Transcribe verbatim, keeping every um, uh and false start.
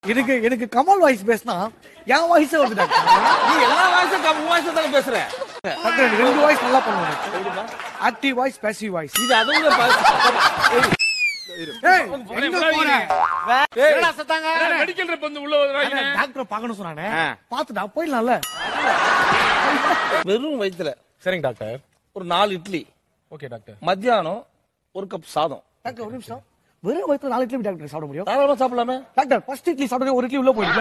எனக்கு எனக்கு கமல் வாய்ஸ் பேசினா என் வாய்ஸே வருது டாக்டர். நீ எல்லா வாய்ஸும் கம்மி வாய்ஸ் தானே பேசுற. டாக்டர் எனக்கு ரெண்டு வாய்ஸ் நல்லா பண்ணுவேன். Active voice, passive voice. இது அதுவும் ஏய் எங்க போற? என்னடா சத்தாங்க? மெடிக்கல் ரெப் வந்து உள்ள வராங்க. டாக்டர் பார்க்கணும் சொன்னானே. பாத்துடா போயிடலாம்ல. வெறும் வயித்துல சரிங்க டாக்டர். ஒரு நாலு இட்லி. Okay doctor. மத்தியானம் ஒரு கப் சாதம். டாக்டர் ஒரு நிமிஷம். வெறும் வயித்துல நாலு இட்லி டாக்டர் சாப்பிட முடியும்? தாராளமா சாப்பிடலாமே. டாக்டர் ஃபர்ஸ்ட் இட்லி சாப்பிட்டே ஒரு இட்லி உள்ள போயிடுது.